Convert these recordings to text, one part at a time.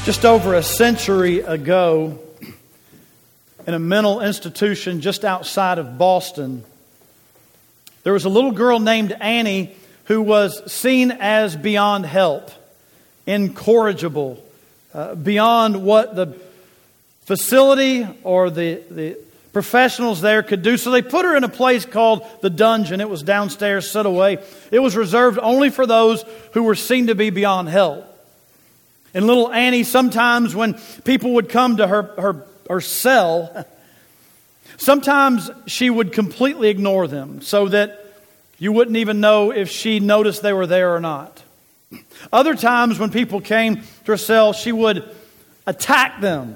Just over a century ago, in a mental institution just outside of Boston, there was a little girl named Annie who was seen as beyond help, incorrigible, beyond what the facility or the professionals there could do. So they put her in a place called the dungeon. It was downstairs, set away. It was reserved only for those who were seen to be beyond help. And little Annie, sometimes when people would come to her cell, sometimes she would completely ignore them so that you wouldn't even know if she noticed they were there or not. Other times when people came to her cell, she would attack them.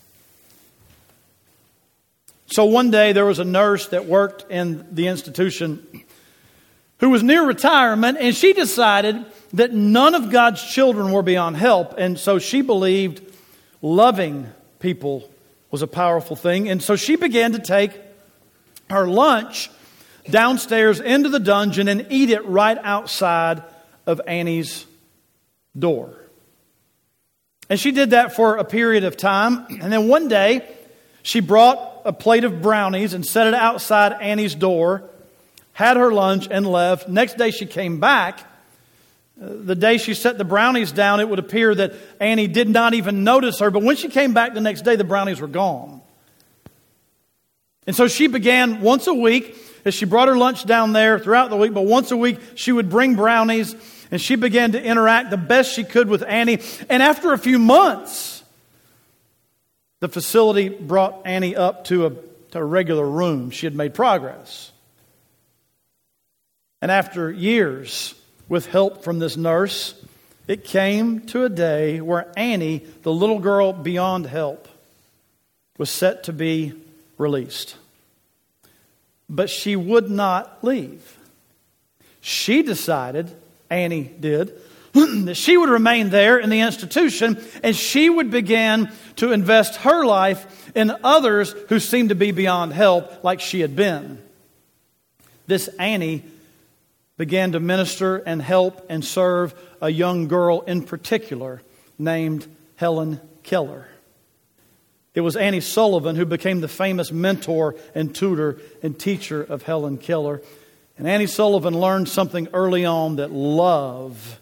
So one day there was a nurse that worked in the institution who was near retirement, and she decided that none of God's children were beyond help. And so she believed loving people was a powerful thing. And so she began to take her lunch downstairs into the dungeon and eat it right outside of Annie's door. And she did that for a period of time. And then one day, she brought a plate of brownies and set it outside Annie's door, had her lunch, and left. Next day she came back. The day she set the brownies down, it would appear that Annie did not even notice her. But when she came back the next day, the brownies were gone. And so she began once a week, as she brought her lunch down there throughout the week, but once a week she would bring brownies, and she began to interact the best she could with Annie. And after a few months, the facility brought Annie up to a regular room. She had made progress. And after years, with help from this nurse, it came to a day where Annie, the little girl beyond help, was set to be released. But she would not leave. She decided, Annie did, that she would remain there in the institution, and she would begin to invest her life in others who seemed to be beyond help like she had been. This Annie began to minister and help and serve a young girl in particular named Helen Keller. It was Annie Sullivan who became the famous mentor and tutor and teacher of Helen Keller. And Annie Sullivan learned something early on, that love,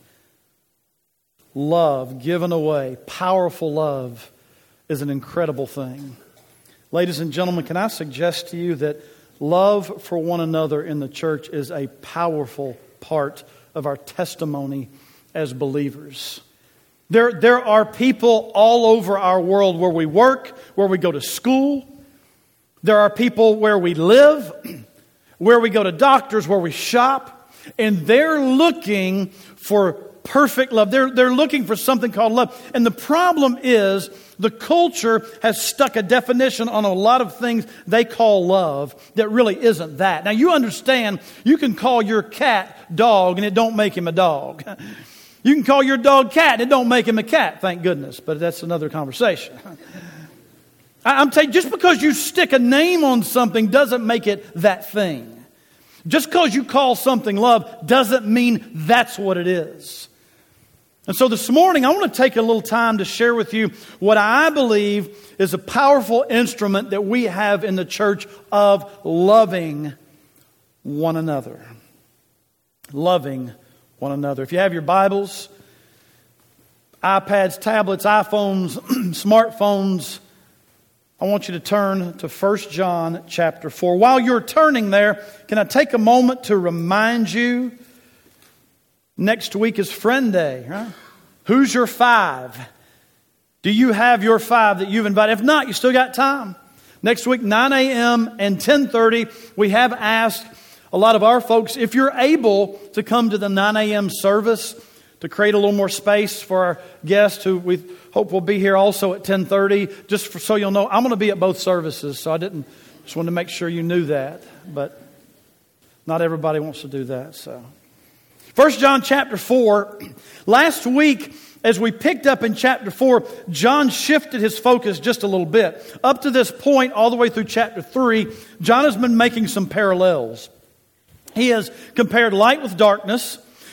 given away, powerful love, is an incredible thing. Ladies and gentlemen, can I suggest to you that love for one another in the church is a powerful part of our testimony as believers. There are people all over our world where we work, where we go to school. There are people where we live, where we go to doctors, where we shop. And they're looking for perfect love. They're looking for something called love. And the problem is the culture has stuck a definition on a lot of things they call love that really isn't that. Now you understand, you can call your cat dog and it don't make him a dog. You can call your dog cat and it don't make him a cat, thank goodness. But that's another conversation. I'm telling you, just because you stick a name on something doesn't make it that thing. Just because you call something love doesn't mean that's what it is. And so this morning, I want to take a little time to share with you what I believe is a powerful instrument that we have in the church of loving one another. Loving one another. If you have your Bibles, iPads, tablets, iPhones, smartphones, I want you to turn to 1 John chapter 4. While you're turning there, can I take a moment to remind you, next week is Friend Day, right? Who's your 5? Do you have your 5 that you've invited? If not, you still got time. Next week, 9 a.m. and 10:30, we have asked a lot of our folks, if you're able to come to the 9 a.m. service to create a little more space for our guests who we hope will be here also at 10:30. Just so you'll know, I'm going to be at both services, so just wanted to make sure you knew that. But not everybody wants to do that, so. 1 John chapter 4. Last week, as we picked up in chapter 4, John shifted his focus just a little bit. Up to this point, all the way through chapter 3, John has been making some parallels. He has compared light with darkness.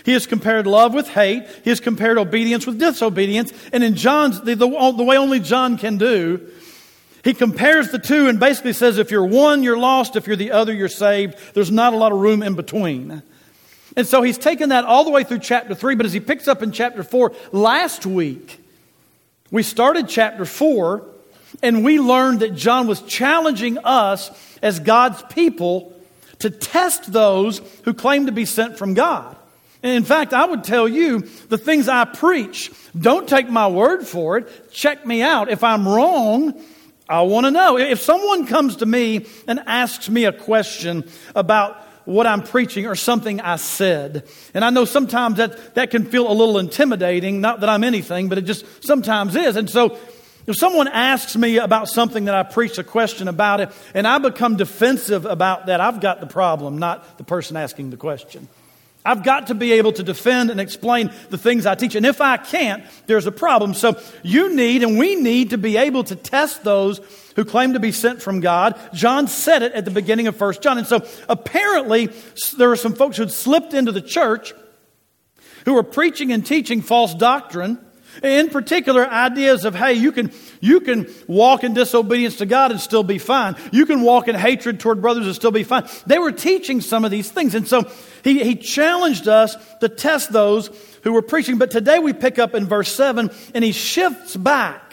He has compared love with hate. He has compared obedience with disobedience. And in John's, the way only John can do, he compares the two and basically says, if you're one, you're lost. If you're the other, you're saved. There's not a lot of room in between. And so he's taken that all the way through chapter 3. But as he picks up in chapter 4, last week, we started chapter 4, and we learned that John was challenging us as God's people to test those who claim to be sent from God. And in fact, I would tell you, the things I preach, don't take my word for it. Check me out. If I'm wrong, I want to know. If someone comes to me and asks me a question about what I'm preaching or something I said, and I know sometimes that can feel a little intimidating, not that I'm anything, but it just sometimes is. And so if someone asks me about something that I preached, a question about it, and I become defensive about that, I've got the problem, not the person asking the question. I've got to be able to defend and explain the things I teach. And if I can't, there's a problem. So you need and we need to be able to test those who claim to be sent from God. John said it at the beginning of 1 John. And so apparently there are some folks who had slipped into the church who were preaching and teaching false doctrine. In particular, ideas of, hey, you can walk in disobedience to God and still be fine. You can walk in hatred toward brothers and still be fine. They were teaching some of these things. And so he challenged us to test those who were preaching. But today we pick up in verse 7, and he shifts back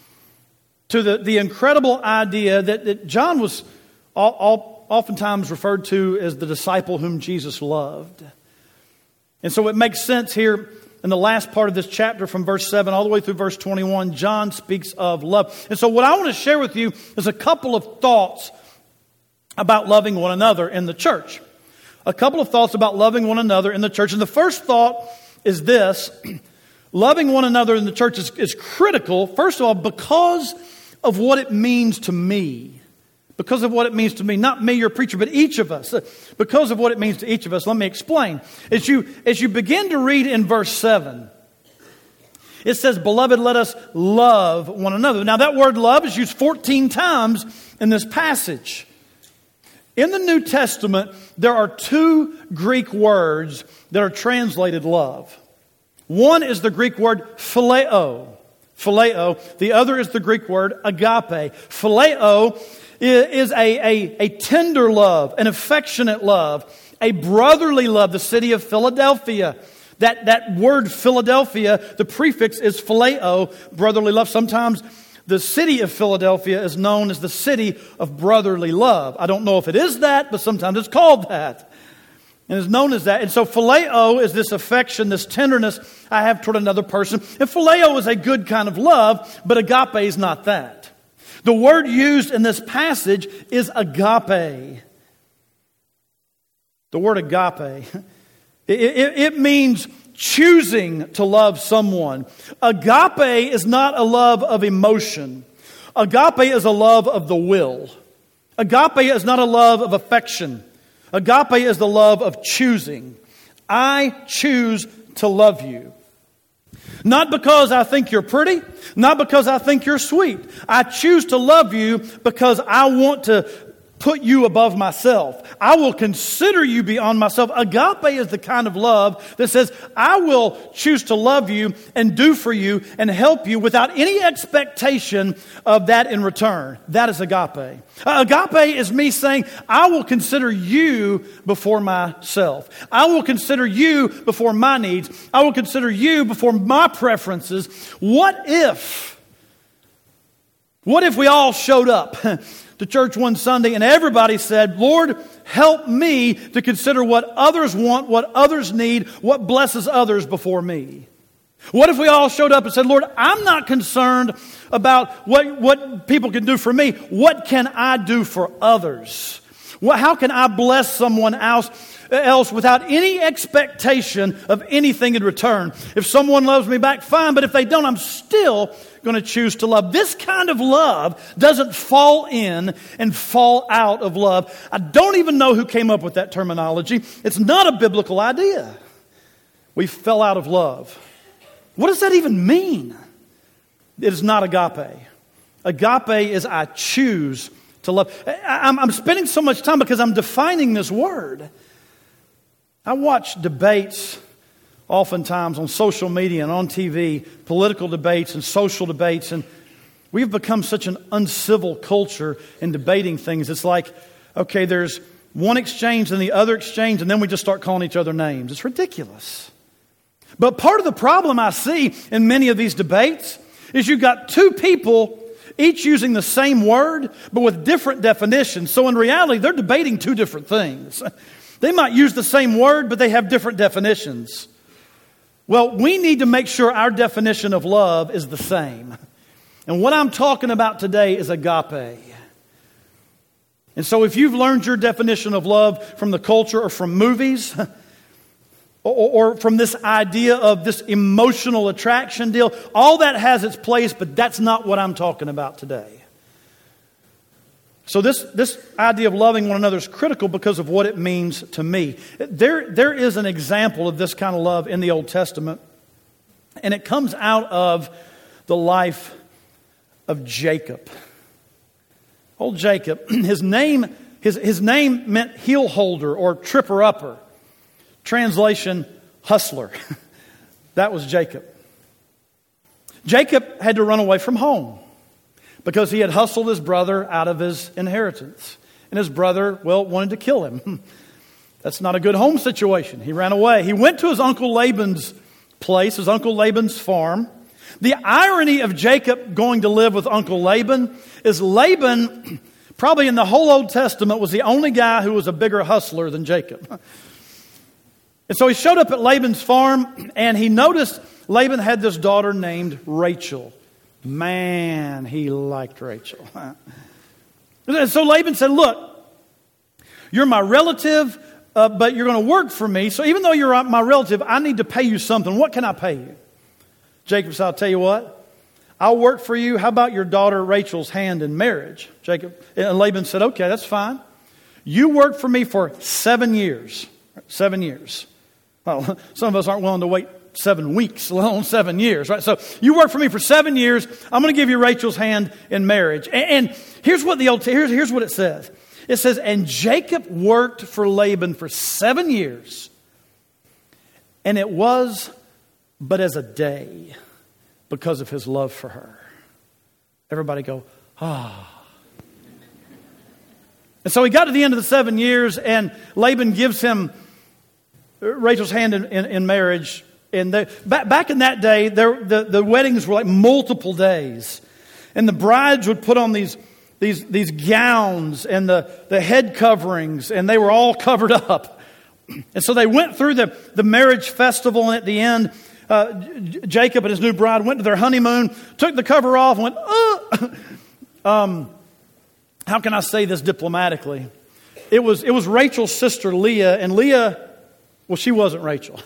to the incredible idea that John was oftentimes referred to as the disciple whom Jesus loved. And so it makes sense here in the last part of this chapter from verse 7 all the way through verse 21, John speaks of love. And so what I want to share with you is a couple of thoughts about loving one another in the church. A couple of thoughts about loving one another in the church. And the first thought is this: loving one another in the church is critical, first of all, because of what it means to me. Because of what it means to me. Not me, your preacher, but each of us. Because of what it means to each of us. Let me explain. As you begin to read in verse 7, it says, "Beloved, let us love one another." Now that word love is used 14 times in this passage. In the New Testament, there are two Greek words that are translated love. One is the Greek word phileo. Phileo. The other is the Greek word agape. Phileo is a tender love, an affectionate love, a brotherly love. The city of Philadelphia, that word Philadelphia, the prefix is phileo, brotherly love. Sometimes the city of Philadelphia is known as the city of brotherly love. I don't know if it is that, but sometimes it's called that. And it's known as that. And so phileo is this affection, this tenderness I have toward another person. And phileo is a good kind of love, but agape is not that. The word used in this passage is agape. The word agape. It means choosing to love someone. Agape is not a love of emotion. Agape is a love of the will. Agape is not a love of affection. Agape is the love of choosing. I choose to love you. Not because I think you're pretty, not because I think you're sweet. I choose to love you because I want to put you above myself. I will consider you beyond myself. Agape is the kind of love that says, I will choose to love you and do for you and help you without any expectation of that in return. That is agape. Agape is me saying, I will consider you before myself. I will consider you before my needs. I will consider you before my preferences. What if we all showed up to church one Sunday and everybody said, Lord, help me to consider what others want, what others need, what blesses others before me? What if we all showed up and said, Lord, I'm not concerned about what people can do for me. What can I do for others? How can I bless someone else without any expectation of anything in return? If someone loves me back, fine, but if they don't, I'm still going to choose to love. This kind of love doesn't fall in and fall out of love. I don't even know who came up with that terminology. It's not a biblical idea. We fell out of love. What does that even mean? It is not agape. Agape is I choose to love. I'm spending so much time because I'm defining this word. I watch debates oftentimes on social media and on TV, political debates and social debates, and we've become such an uncivil culture in debating things. It's like, okay, there's one exchange and the other exchange, and then we just start calling each other names. It's ridiculous. But part of the problem I see in many of these debates is you've got two people each using the same word, but with different definitions. So in reality, they're debating two different things. They might use the same word, but they have different definitions. Well, we need to make sure our definition of love is the same. And what I'm talking about today is agape. And so if you've learned your definition of love from the culture or from movies, or from this idea of this emotional attraction deal, all that has its place, but that's not what I'm talking about today. So this idea of loving one another is critical because of what it means to me. There is an example of this kind of love in the Old Testament, and it comes out of the life of Jacob. Old Jacob, his name meant heel holder or tripper upper. Translation, hustler. That was Jacob. Jacob had to run away from home because he had hustled his brother out of his inheritance. And his brother, wanted to kill him. That's not a good home situation. He ran away. He went to his uncle Laban's place, his uncle Laban's farm. The irony of Jacob going to live with Uncle Laban is Laban, probably in the whole Old Testament, was the only guy who was a bigger hustler than Jacob. And so he showed up at Laban's farm, and he noticed Laban had this daughter named Rachel. Man, he liked Rachel. And so Laban said, look, you're my relative, but you're going to work for me. So even though you're my relative, I need to pay you something. What can I pay you? Jacob said, I'll tell you what. I'll work for you. How about your daughter Rachel's hand in marriage? And Laban said, okay, that's fine. You work for me for 7 years. 7 years. Well, some of us aren't willing to wait 7 weeks, let alone 7 years, right? So you work for me for 7 years. I'm going to give you Rachel's hand in marriage. And here's what here's what it says. It says, and Jacob worked for Laban for 7 years, and it was but as a day because of his love for her. Everybody go, ah. And so he got to the end of the 7 years, and Laban gives him Rachel's hand in marriage. And back in that day, the weddings were like multiple days. And the brides would put on these gowns and the head coverings, and they were all covered up. And so they went through the marriage festival, and at the end, Jacob and his new bride went to their honeymoon, took the cover off, and went, how can I say this diplomatically? It was Rachel's sister Leah, and Leah, well, she wasn't Rachel.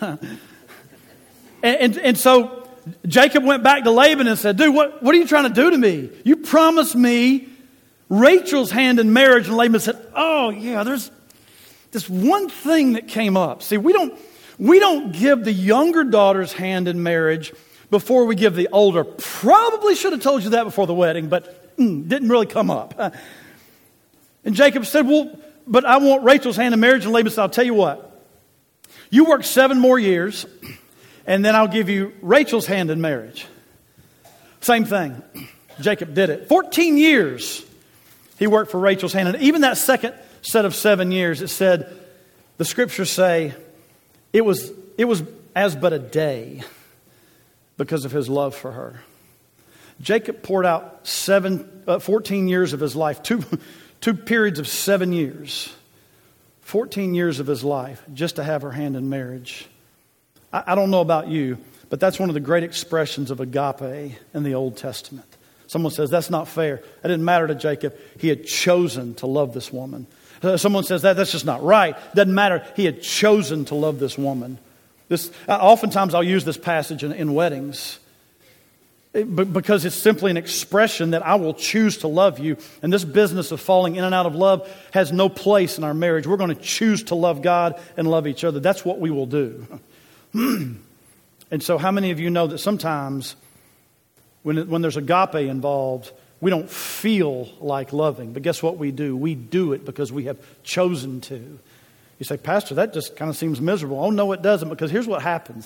And so Jacob went back to Laban and said, dude, what are you trying to do to me? You promised me Rachel's hand in marriage. And Laban said, oh yeah, there's this one thing that came up. See, we don't give the younger daughter's hand in marriage before we give the older. Probably should have told you that before the wedding, but didn't really come up. And Jacob said, well, but I want Rachel's hand in marriage. And Laban said, I'll tell you what. You work 7 more years, and then I'll give you Rachel's hand in marriage. Same thing. Jacob did it. 14 years he worked for Rachel's hand. And even that second set of 7 years, it said, the scriptures say, it was as but a day because of his love for her. Jacob poured out 14 years of his life, two periods of 7 years. 14 years of his life just to have her hand in marriage. I don't know about you, but that's one of the great expressions of agape in the Old Testament. Someone says, that's not fair. It didn't matter to Jacob. He had chosen to love this woman. Someone says, that's just not right. Doesn't matter. He had chosen to love this woman. Oftentimes I'll use this passage in weddings because it's simply an expression that I will choose to love you. And this business of falling in and out of love has no place in our marriage. We're going to choose to love God and love each other. That's what we will do. And so how many of you know that sometimes when there's agape involved, we don't feel like loving. But guess what we do? We do it because we have chosen to. You say, Pastor, that just kind of seems miserable. Oh, no, it doesn't, because here's what happens.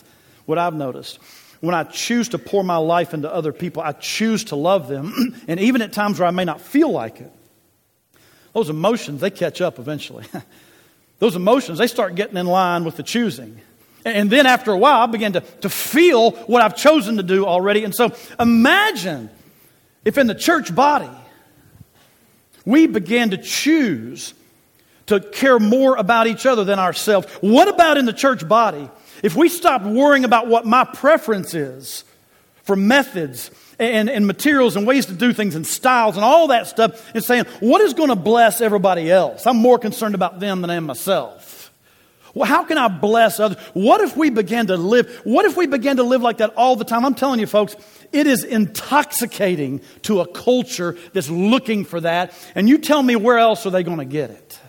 what I've noticed. When I choose to pour my life into other people, I choose to love them. And even at times where I may not feel like it, those emotions, they catch up eventually. Those emotions, they start getting in line with the choosing. And then after a while, I begin to feel what I've chosen to do already. And so imagine if in the church body, we began to choose to care more about each other than ourselves. What about in the church body if we stopped worrying about what my preference is for methods and materials and ways to do things and styles and all that stuff and saying, what is going to bless everybody else? I'm more concerned about them than I am myself. Well, how can I bless others? What if we began to live like that all the time? I'm telling you, folks, it is intoxicating to a culture that's looking for that. And you tell me, where else are they going to get it?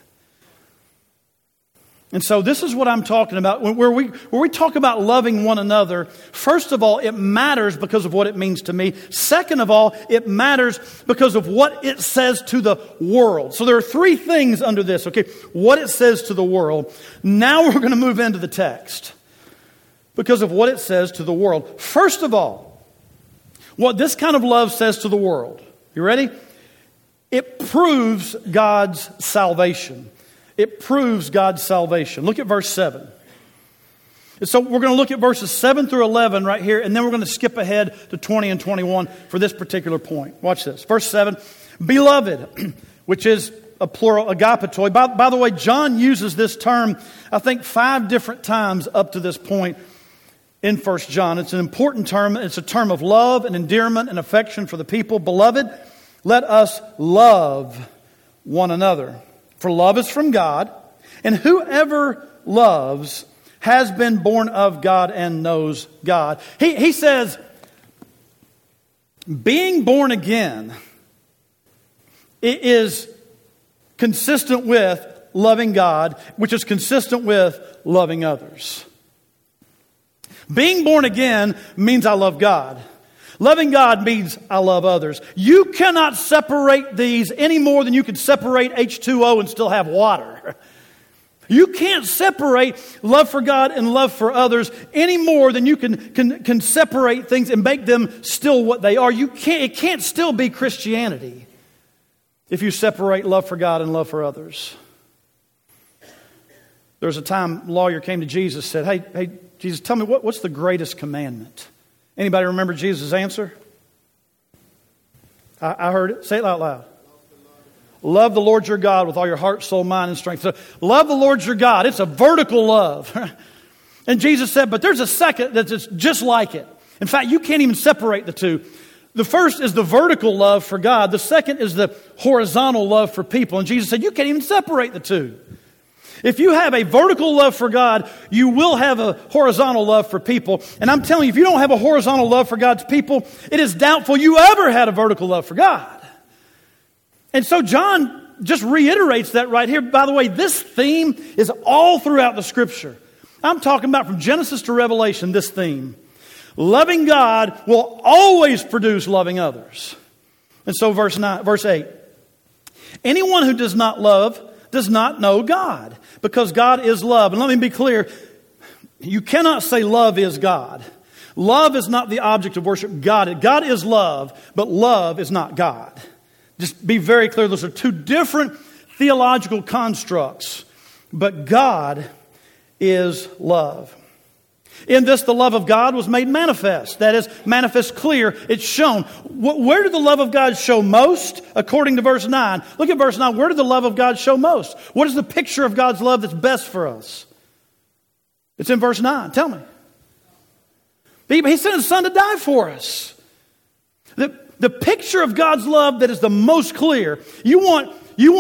And so this is what I'm talking about. Where we talk about loving one another, first of all, it matters because of what it means to me. Second of all, it matters because of what it says to the world. So there are three things under this, okay? What it says to the world. Now we're going to move into the text because of what it says to the world. First of all, what this kind of love says to the world. You ready? It proves God's salvation. It proves God's salvation. Look at verse 7. And so we're going to look at verses 7 through 11 right here, and then we're going to skip ahead to 20 and 21 for this particular point. Watch this. Verse 7, Beloved, which is a plural, agapetoi. By the way, John uses this term, I think, 5 different times up to this point in 1 John. It's an important term. It's a term of love and endearment and affection for the people. Beloved, let us love one another. For love is from God, and whoever loves has been born of God and knows God. He says, being born again is consistent with loving God, which is consistent with loving others. Being born again means I love God. Loving God means I love others. You cannot separate these any more than you can separate H2O and still have water. You can't separate love for God and love for others any more than you can separate things and make them still what they are. It can't still be Christianity if you separate love for God and love for others. There was a time a lawyer came to Jesus and said, Hey, Jesus, tell me what's the greatest commandment? Anybody remember Jesus' answer? I heard it. Say it out loud. Love the Lord your God with all your heart, soul, mind, and strength. So, love the Lord your God. It's a vertical love. And Jesus said, but there's a second that's just like it. In fact, you can't even separate the two. The first is the vertical love for God. The second is the horizontal love for people. And Jesus said, you can't even separate the two. If you have a vertical love for God, you will have a horizontal love for people. And I'm telling you, if you don't have a horizontal love for God's people, it is doubtful you ever had a vertical love for God. And so John just reiterates that right here. By the way, this theme is all throughout the Scripture. I'm talking about from Genesis to Revelation, this theme. Loving God will always produce loving others. And so verse 8. Anyone who does not love does not know God, because God is love. And let me be clear, you cannot say love is God. Love is not the object of worship. God is love, but love is not God. Just be very clear, those are two different theological constructs, but God is love. In this, the love of God was made manifest. That is, manifest clear. It's shown. Where did the love of God show most? According to verse 9. Look at verse 9. Where did the love of God show most? What is the picture of God's love that's best for us? It's in verse 9. Tell me. He sent His Son to die for us. The picture of God's love that is the most clear. You want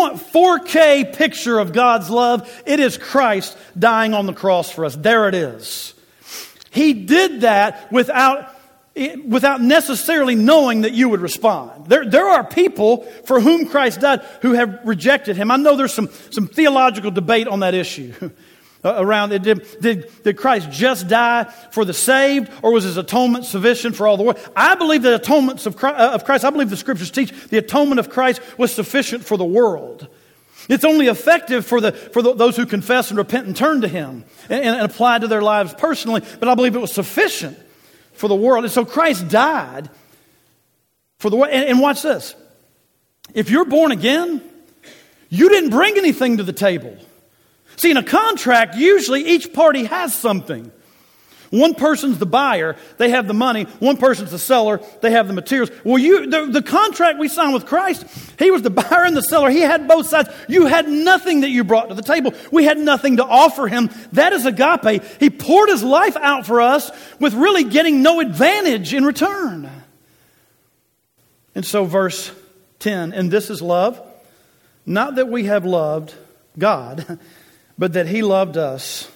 4K picture of God's love? It is Christ dying on the cross for us. There it is. He did that without necessarily knowing that you would respond. There are people for whom Christ died who have rejected Him. I know there's some theological debate on that issue around it. Did Christ just die for the saved, or was His atonement sufficient for all the world? I believe the atonements of Christ, I believe the Scriptures teach the atonement of Christ was sufficient for the world. It's only effective for those who confess and repent and turn to Him and apply it to their lives personally. But I believe it was sufficient for the world. And so Christ died for the world. And watch this. If you're born again, you didn't bring anything to the table. See, in a contract, usually each party has something. One person's the buyer, they have the money. One person's the seller, they have the materials. Well, the contract we signed with Christ, He was the buyer and the seller. He had both sides. You had nothing that you brought to the table. We had nothing to offer Him. That is agape. He poured His life out for us with really getting no advantage in return. And so verse 10, and this is love, not that we have loved God, but that He loved us.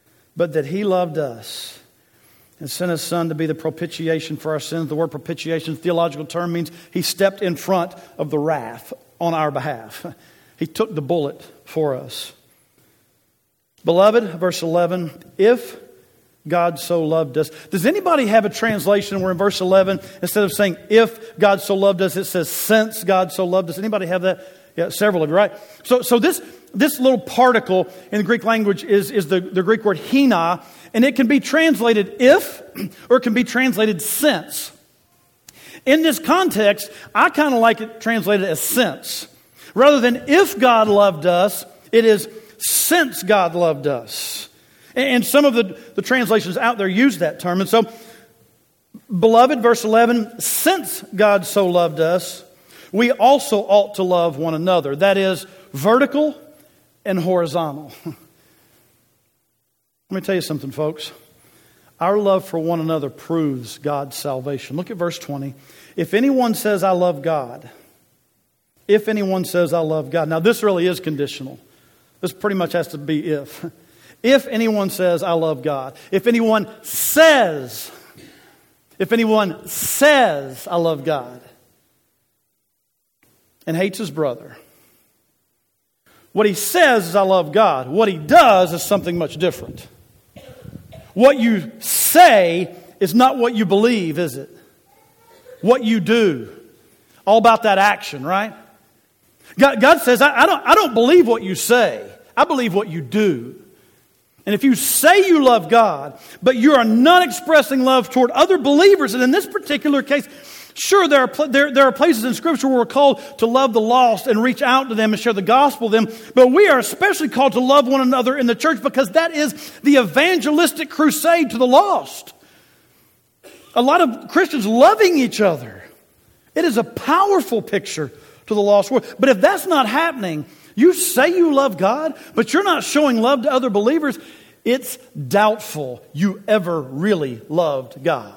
And sent His Son to be the propitiation for our sins. The word propitiation, theological term, means He stepped in front of the wrath on our behalf. He took the bullet for us. Beloved, verse 11, if God so loved us. Does anybody have a translation where in verse 11, instead of saying if God so loved us, it says since God so loved us? Anybody have that? Yeah, several of you, right? So this little particle in the Greek language is the Greek word hina, and it can be translated if, or it can be translated since. In this context, I kind of like it translated as since. Rather than if God loved us, it is since God loved us. And some of the translations out there use that term. And so, beloved, verse 11, since God so loved us, we also ought to love one another. That is vertical and horizontal. Let me tell you something, folks. Our love for one another proves God's salvation. Look at verse 20. If anyone says, I love God. If anyone says, I love God. Now, this really is conditional. This pretty much has to be if. If anyone says, I love God. If anyone says, I love God. And hates his brother. What he says is, I love God. What he does is something much different. What you say is not what you believe, is it? What you do. All about that action, right? God says, I don't believe what you say. I believe what you do. And if you say you love God, but you are not expressing love toward other believers, and in this particular case, sure, there are places in Scripture where we're called to love the lost and reach out to them and share the gospel with them. But we are especially called to love one another in the church because that is the evangelistic crusade to the lost. A lot of Christians loving each other. It is a powerful picture to the lost world. But if that's not happening, you say you love God, but you're not showing love to other believers, it's doubtful you ever really loved God.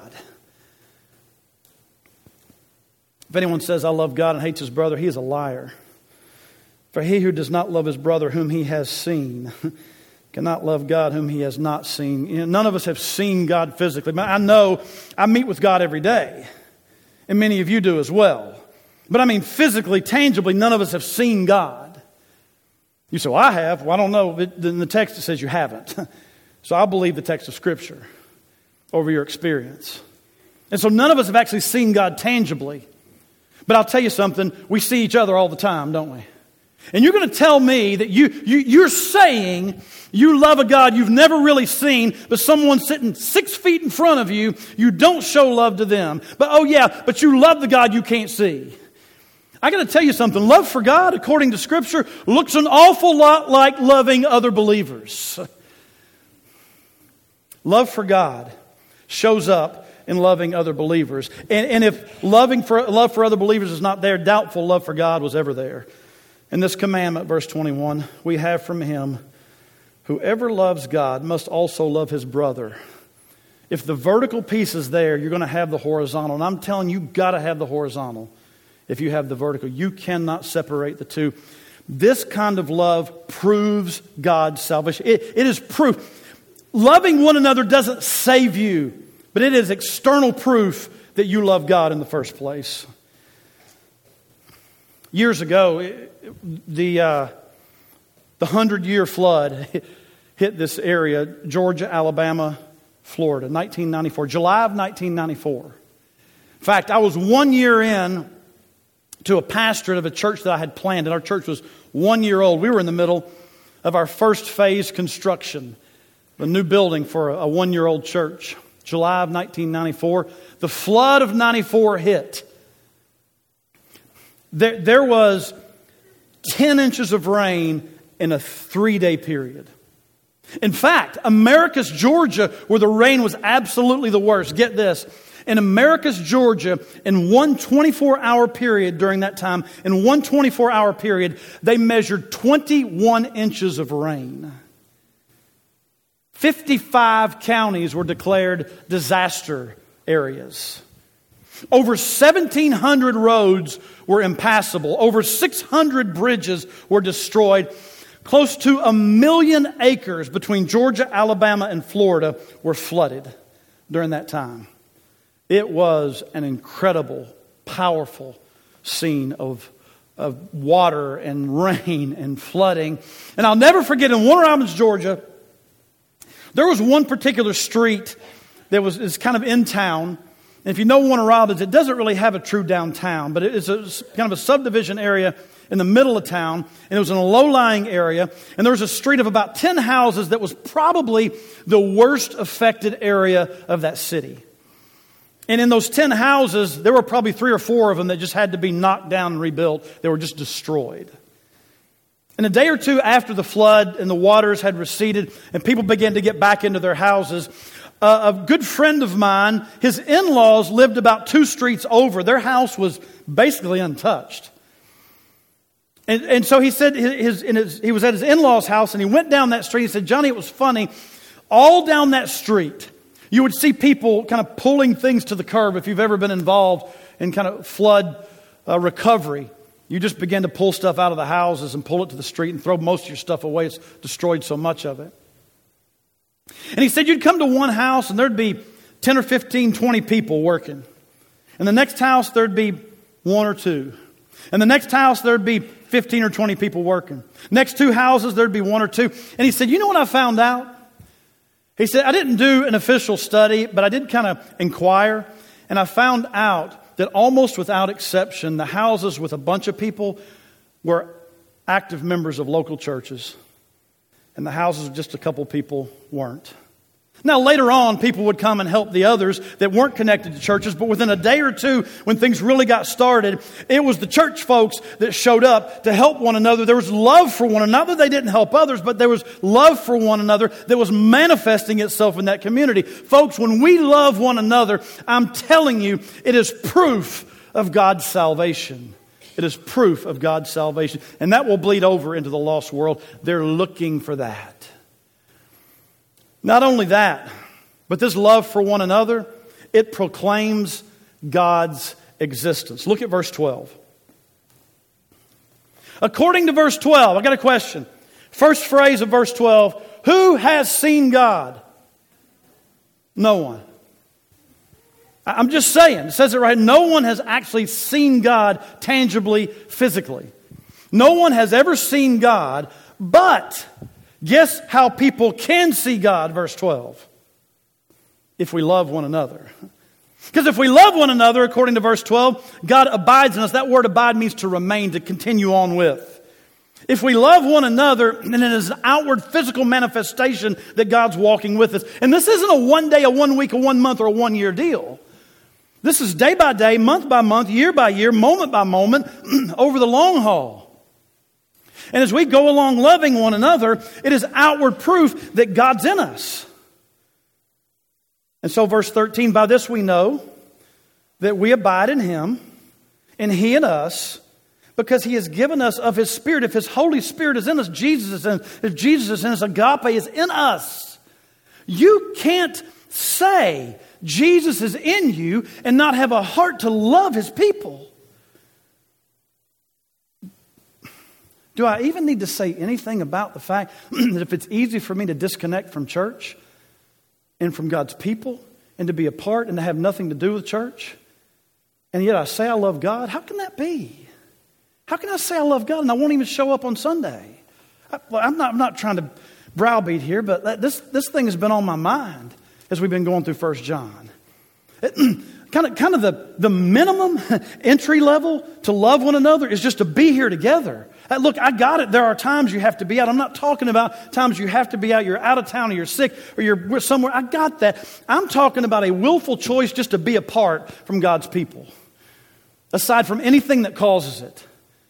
If anyone says, I love God and hates his brother, he is a liar. For he who does not love his brother whom he has seen cannot love God whom he has not seen. You know, none of us have seen God physically. I know I meet with God every day. And many of you do as well. But I mean physically, tangibly, none of us have seen God. You say, well, I have. Well, I don't know. In the text it says you haven't. So I'll believe the text of Scripture over your experience. And so none of us have actually seen God tangibly. But I'll tell you something, we see each other all the time, don't we? And you're going to tell me that you're saying you love a God you've never really seen, but someone sitting 6 feet in front of you, you don't show love to them. But you love the God you can't see. I got to tell you something, love for God, according to Scripture, looks an awful lot like loving other believers. Love for God shows up in loving other believers. And if love for other believers is not there, doubtful love for God was ever there. In this commandment, verse 21, we have from Him, whoever loves God must also love his brother. If the vertical piece is there, you're going to have the horizontal. And I'm telling you, you've got to have the horizontal if you have the vertical. You cannot separate the two. This kind of love proves God's salvation. It is proof. Loving one another doesn't save you. But it is external proof that you love God in the first place. Years ago, the 100-year flood hit this area, Georgia, Alabama, Florida, 1994, July of 1994. In fact, I was 1 year in to a pastorate of a church that I had planned, and our church was 1 year old. We were in the middle of our first phase construction, the new building for a 1 year old church. July of 1994. The flood of 94 hit. There was 10 inches of rain in a 3-day period. In fact, Americus, Georgia, where the rain was absolutely the worst. Get this. In Americus, Georgia, in one 24-hour period during that time, in one 24-hour period, they measured 21 inches of rain. 55 counties were declared disaster areas. Over 1,700 roads were impassable. Over 600 bridges were destroyed. Close to 1 million acres between Georgia, Alabama, and Florida were flooded during that time. It was an incredible, powerful scene of water and rain and flooding. And I'll never forget, in Warner Robins, Georgia, there was one particular street that is kind of in town. And if you know Warner Robins, it doesn't really have a true downtown, but it's kind of a subdivision area in the middle of town, and it was in a low-lying area, and there was a street of about 10 houses that was probably the worst affected area of that city. And in those 10 houses, there were probably 3 or 4 of them that just had to be knocked down and rebuilt. They were just destroyed. And a day or two after the flood and the waters had receded and people began to get back into their houses, a good friend of mine, his in-laws lived about 2 streets over. Their house was basically untouched. And so he said he was at his in-laws' house and he went down that street. He said, Johnny, it was funny. All down that street, you would see people kind of pulling things to the curb. If you've ever been involved in kind of flood recovery, you just begin to pull stuff out of the houses and pull it to the street and throw most of your stuff away. It's destroyed so much of it. And he said you'd come to one house and there'd be 10 or 15, 20 people working. In the next house, there'd be 1 or 2. In the next house, there'd be 15 or 20 people working. Next 2 houses, there'd be 1 or 2. And he said, you know what I found out? He said, I didn't do an official study, but I did kind of inquire. And I found out that almost without exception, the houses with a bunch of people were active members of local churches. And the houses with just a couple people weren't. Now, later on, people would come and help the others that weren't connected to churches, but within a day or two, when things really got started, it was the church folks that showed up to help one another. There was love for one another. Not that they didn't help others, but there was love for one another that was manifesting itself in that community. Folks, when we love one another, I'm telling you, it is proof of God's salvation. It is proof of God's salvation. And that will bleed over into the lost world. They're looking for that. Not only that, but this love for one another, it proclaims God's existence. Look at verse 12. According to verse 12, I got a question. First phrase of verse 12, who has seen God? No one. I'm just saying, it says it right. No one has actually seen God tangibly, physically. No one has ever seen God, but guess how people can see God, verse 12? If we love one another. Because if we love one another, according to verse 12, God abides in us. That word abide means to remain, to continue on with. If we love one another, then it is an outward physical manifestation that God's walking with us. And this isn't a 1 day, a 1 week, a 1 month, or a 1 year deal. This is day by day, month by month, year by year, moment by moment, over the long haul. And as we go along loving one another, it is outward proof that God's in us. And so verse 13, by this we know that we abide in Him and He in us, because He has given us of His Spirit. If His Holy Spirit is in us, Jesus is in us. If Jesus is in us, agape is in us. You can't say Jesus is in you and not have a heart to love His people. Do I even need to say anything about the fact that if it's easy for me to disconnect from church and from God's people and to be apart and to have nothing to do with church, and yet I say I love God, how can that be? How can I say I love God and I won't even show up on Sunday? I'm not trying to browbeat here, but this thing has been on my mind as we've been going through 1 John. kind of the minimum entry level to love one another is just to be here together. Look, I got it. There are times you have to be out. I'm not talking about times you have to be out. You're out of town or you're sick or you're somewhere. I got that. I'm talking about a willful choice just to be apart from God's people, aside from anything that causes it.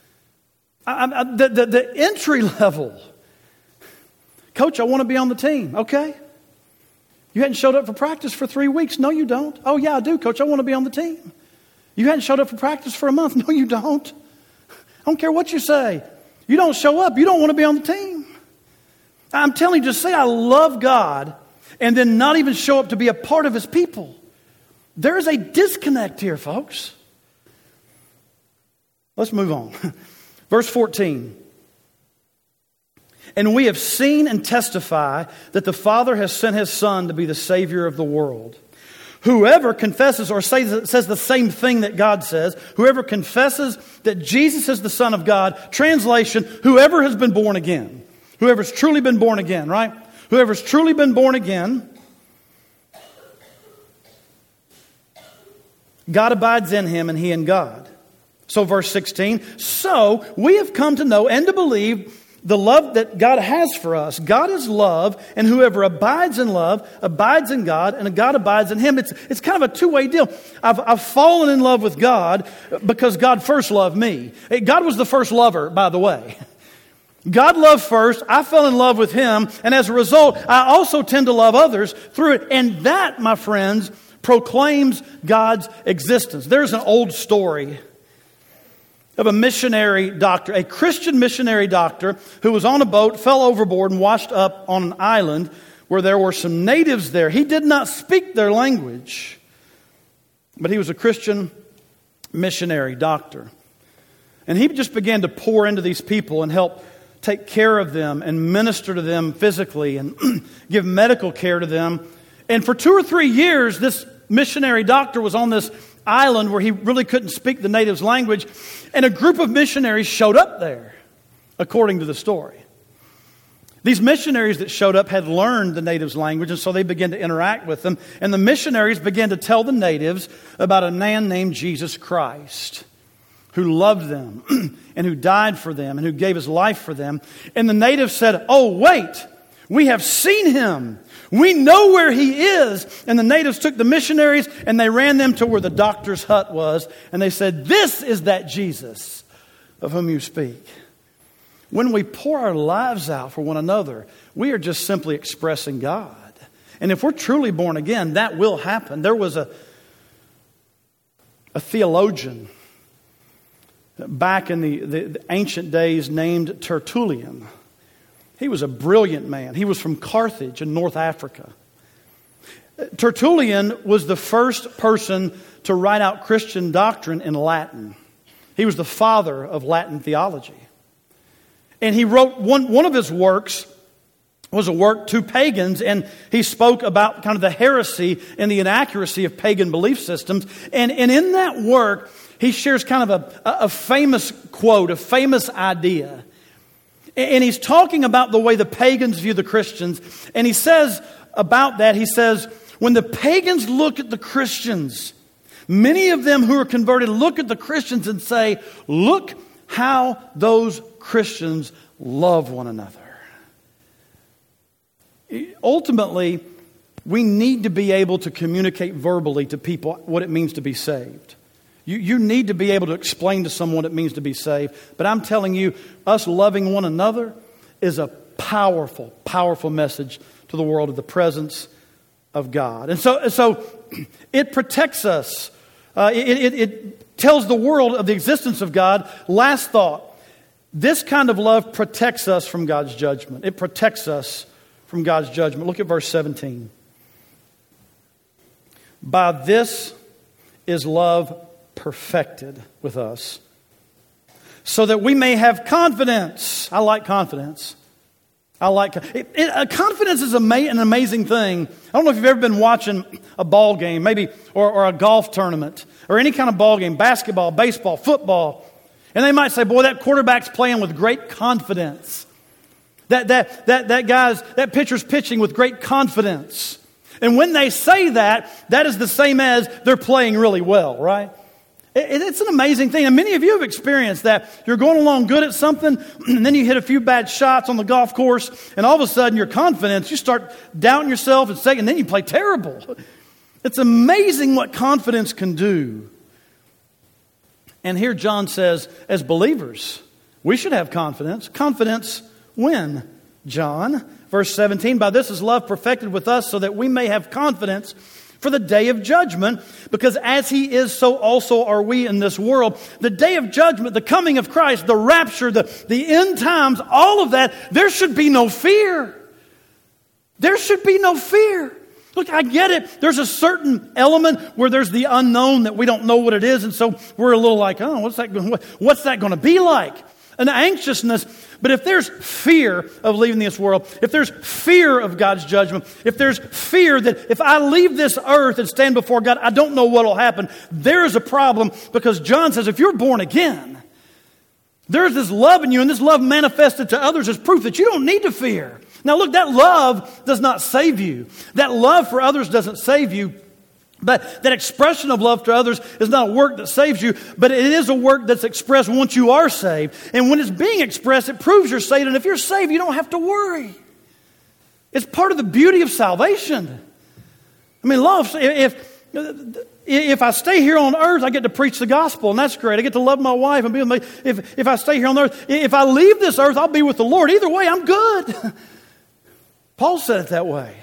The entry level. Coach, I want to be on the team. Okay. You hadn't showed up for practice for 3 weeks. No, you don't. Oh, yeah, I do, Coach. I want to be on the team. You hadn't showed up for practice for a month. No, you don't. I don't care what you say. You don't show up. You don't want to be on the team. I'm telling you, just say I love God and then not even show up to be a part of His people. There is a disconnect here, folks. Let's move on. Verse 14. And we have seen and testify that the Father has sent His Son to be the Savior of the world. Whoever confesses or says the same thing that God says, whoever confesses that Jesus is the Son of God, translation, whoever has been born again. Whoever's truly been born again, right? Whoever's truly been born again, God abides in him and he in God. So verse 16, so we have come to know and to believe the love that God has for us. God is love, and whoever abides in love abides in God, and God abides in him. It's kind of a two-way deal. I've fallen in love with God because God first loved me. God was the first lover, by the way. God loved first, I fell in love with Him, and as a result, I also tend to love others through it. And that, my friends, proclaims God's existence. There's an old story of a missionary doctor, a Christian missionary doctor who was on a boat, fell overboard, and washed up on an island where there were some natives there. He did not speak their language, but he was a Christian missionary doctor. And he just began to pour into these people and help take care of them and minister to them physically and give medical care to them. And for 2 or 3 years, this missionary doctor was on this island where he really couldn't speak the natives' language, and a group of missionaries showed up there, according to the story. These missionaries that showed up had learned the natives' language, and so they began to interact with them, and the missionaries began to tell the natives about a man named Jesus Christ, who loved them, and who died for them, and who gave His life for them. And the natives said, "Oh, wait, we have seen Him. We know where He is." And the natives took the missionaries and they ran them to where the doctor's hut was. And they said, "This is that Jesus of whom you speak." When we pour our lives out for one another, we are just simply expressing God. And if we're truly born again, that will happen. There was a theologian back in the ancient days named Tertullian. He was a brilliant man. He was from Carthage in North Africa. Tertullian was the first person to write out Christian doctrine in Latin. He was the father of Latin theology. And he wrote one of his works was a work to pagans, and he spoke about kind of the heresy and the inaccuracy of pagan belief systems. And in that work, he shares kind of a famous quote, a famous idea. And he's talking about the way the pagans view the Christians. And he says about that, he says, when the pagans look at the Christians, many of them who are converted look at the Christians and say, "Look how those Christians love one another." Ultimately, we need to be able to communicate verbally to people what it means to be saved. You need to be able to explain to someone what it means to be saved. But I'm telling you, us loving one another is a powerful, powerful message to the world of the presence of God. And so it protects us. It tells the world of the existence of God. Last thought. This kind of love protects us from God's judgment. It protects us from God's judgment. Look at verse 17. By this is love perfected with us, so that we may have confidence. I like confidence. Confidence is an amazing thing. I don't know if you've ever been watching a ball game, maybe, or a golf tournament, or any kind of ball game, basketball, baseball, football, and they might say, "Boy, that quarterback's playing with great confidence. That pitcher's pitching with great confidence." And when they say that, that is the same as they're playing really well, right? It's an amazing thing. And many of you have experienced that. You're going along good at something, and then you hit a few bad shots on the golf course, and all of a sudden your confidence, you start doubting yourself and then you play terrible. It's amazing what confidence can do. And here John says, as believers, we should have confidence. Confidence when, John? Verse 17, by this is love perfected with us so that we may have confidence for the day of judgment, because as He is, so also are we in this world. The day of judgment, the coming of Christ, the rapture, the end times, all of that, there should be no fear. There should be no fear. Look, I get it. There's a certain element where there's the unknown that we don't know what it is, and so we're a little like, oh, what's that going to be like? An anxiousness. But if there's fear of leaving this world, if there's fear of God's judgment, if there's fear that if I leave this earth and stand before God, I don't know what will happen, there's a problem, because John says if you're born again, there's this love in you, and this love manifested to others as proof that you don't need to fear. Now look, that love does not save you. That love for others doesn't save you. But that expression of love to others is not a work that saves you, but it is a work that's expressed once you are saved. And when it's being expressed, it proves you're saved. And if you're saved, you don't have to worry. It's part of the beauty of salvation. I mean, love, if I stay here on earth, I get to preach the gospel, and that's great. I get to love my wife and be with me. If I stay here on earth, if I leave this earth, I'll be with the Lord. Either way, I'm good. Paul said it that way.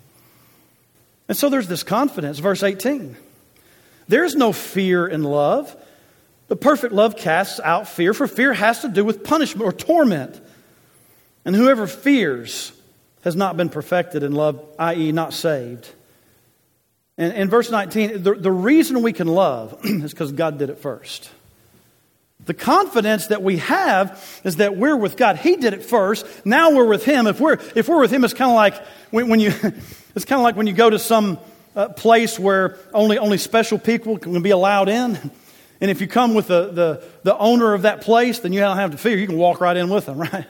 And so there's this confidence. Verse 18. There's no fear in love. The perfect love casts out fear, for fear has to do with punishment or torment. And whoever fears has not been perfected in love, i.e. not saved. And in verse 19, the reason we can love is because God did it first. The confidence that we have is that we're with God. He did it first. Now we're with Him. If we're with Him, it's kind of like when you go to some place where only special people can be allowed in. And if you come with the owner of that place, then you don't have to fear. You can walk right in with them, right?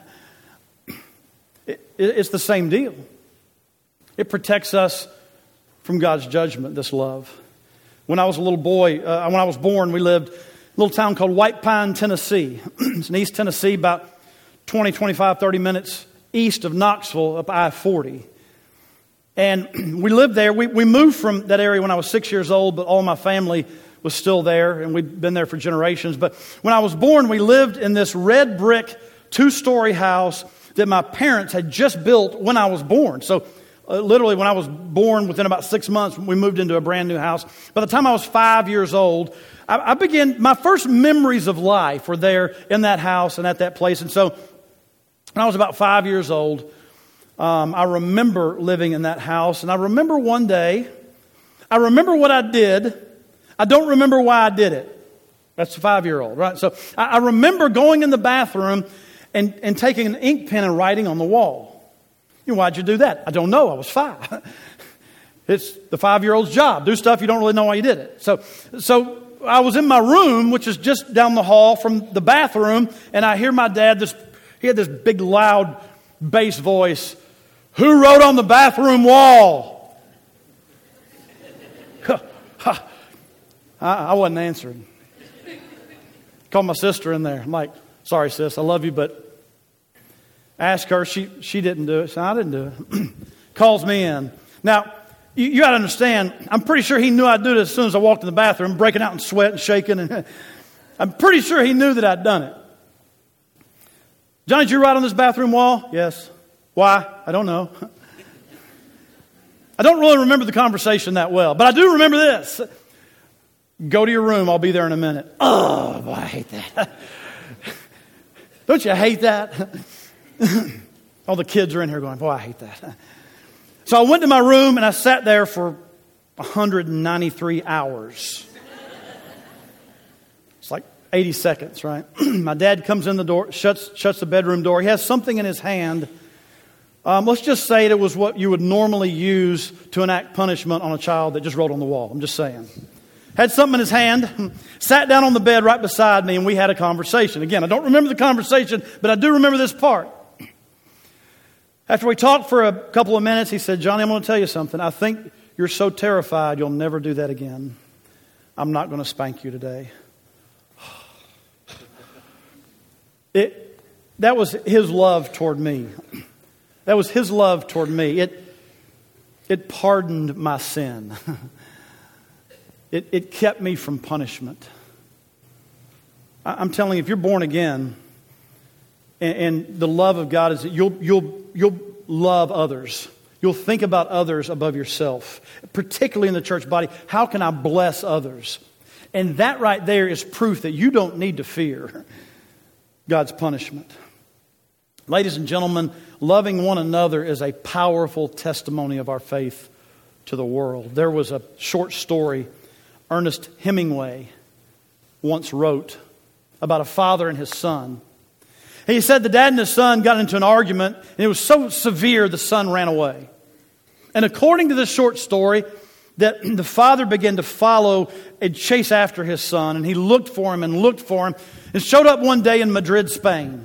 It's the same deal. It protects us from God's judgment, this love. When I was a little boy, when I was born, we lived in a little town called White Pine, Tennessee. It's in East Tennessee, about 20, 25, 30 minutes east of Knoxville up I-40. And we lived there. We moved from that area when I was 6 years old, but all my family was still there, and we'd been there for generations. But when I was born, we lived in this red brick 2-story house that my parents had just built when I was born. So literally when I was born, within about 6 months, we moved into a brand new house. By the time I was 5 years old, I began, my first memories of life were there in that house and at that place. And so when I was about 5 years old, I remember living in that house. And I remember one day, I remember what I did. I don't remember why I did it. That's a 5-year-old, right? So I remember going in the bathroom and taking an ink pen and writing on the wall. You know, why'd you do that? I don't know. I was 5. It's the 5-year-old's job. Do stuff you don't really know why you did it. So I was in my room, which is just down the hall from the bathroom, and I hear my dad, he had this big, loud bass voice. Who wrote on the bathroom wall? I wasn't answering. Called my sister in there. I'm like, sorry, sis, I love you, but ask her. She didn't do it. So I didn't do it. Calls me in. Now, you got to understand, I'm pretty sure he knew I'd do it as soon as I walked in the bathroom, breaking out in sweat and shaking. And I'm pretty sure he knew that I'd done it. Johnny, did you write on this bathroom wall? Yes. Why? I don't know. I don't really remember the conversation that well, but I do remember this. Go to your room. I'll be there in a minute. Oh, boy, I hate that. Don't you hate that? All the kids are in here going, boy, I hate that. So I went to my room and I sat there for 193 hours. It's like 80 seconds, right? My dad comes in the door, shuts the bedroom door. He has something in his hand. Let's just say it was what you would normally use to enact punishment on a child that just wrote on the wall. I'm just saying. Had something in his hand, sat down on the bed right beside me, and we had a conversation. Again, I don't remember the conversation, but I do remember this part. After we talked for a couple of minutes, he said, Johnny, I'm going to tell you something. I think you're so terrified you'll never do that again. I'm not going to spank you today. That was his love toward me. That was his love toward me. It pardoned my sin. It kept me from punishment. I'm telling you, if you're born again, and the love of God is that you'll love others. You'll think about others above yourself, particularly in the church body. How can I bless others? And that right there is proof that you don't need to fear God's punishment. Ladies and gentlemen, loving one another is a powerful testimony of our faith to the world. There was a short story Ernest Hemingway once wrote about a father and his son. He said the dad and his son got into an argument, and it was so severe the son ran away. And according to this short story, that the father began to follow and chase after his son, and he looked for him and showed up one day in Madrid, Spain.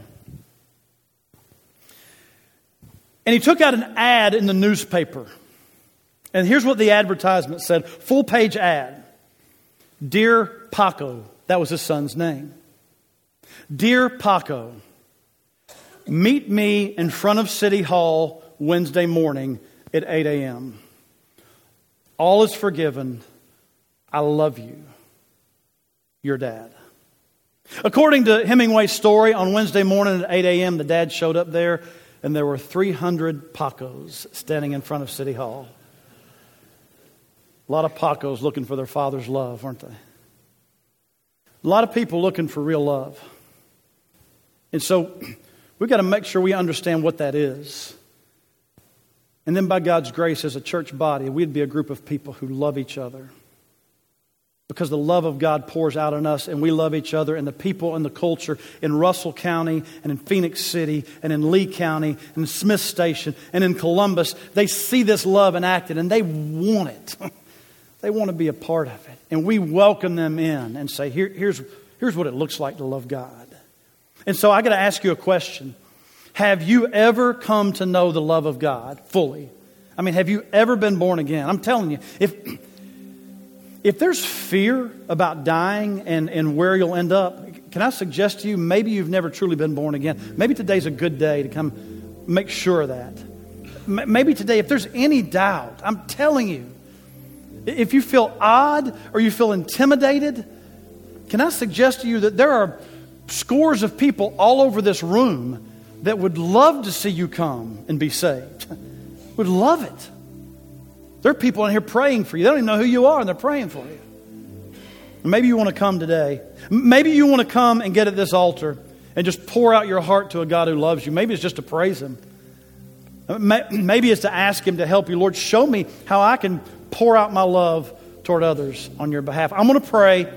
And he took out an ad in the newspaper. And here's what the advertisement said, full page ad. Dear Paco, that was his son's name. Dear Paco, meet me in front of City Hall Wednesday morning at 8 a.m. All is forgiven. I love you. Your dad. According to Hemingway's story, on Wednesday morning at 8 a.m., the dad showed up there, and there were 300 Pacos standing in front of City Hall. A lot of Pacos looking for their father's love, weren't they? A lot of people looking for real love. And so we've got to make sure we understand what that is. And then by God's grace, as a church body, we'd be a group of people who love each other. Because the love of God pours out on us and we love each other, and the people and the culture in Russell County and in Phoenix City and in Lee County and in Smith Station and in Columbus, they see this love enacted and they want it. They want to be a part of it. And we welcome them in and say, here's what it looks like to love God. And so I got to ask you a question. Have you ever come to know the love of God fully? I mean, have you ever been born again? I'm telling you, if there's fear about dying and where you'll end up, can I suggest to you, maybe you've never truly been born again. Maybe today's a good day to come make sure of that. Maybe today, if there's any doubt, I'm telling you, if you feel odd or you feel intimidated, can I suggest to you that there are scores of people all over this room that would love to see you come and be saved. Would love it. There are people in here praying for you. They don't even know who you are, and they're praying for you. Maybe you want to come today. Maybe you want to come and get at this altar and just pour out your heart to a God who loves you. Maybe it's just to praise Him. Maybe it's to ask Him to help you. Lord, show me how I can pour out my love toward others on your behalf. I'm going to pray.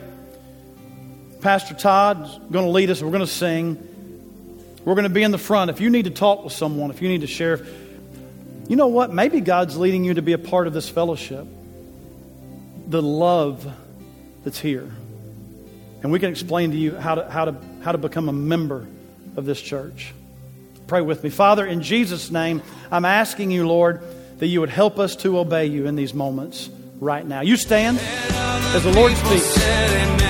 Pastor Todd's going to lead us. We're going to sing. We're going to be in the front. If you need to talk with someone, if you need to share, you know what? Maybe God's leading you to be a part of this fellowship. The love that's here. And we can explain to you how to become a member of this church. Pray with me. Father, in Jesus' name, I'm asking you, Lord, that you would help us to obey you in these moments right now. You stand as the Lord speaks.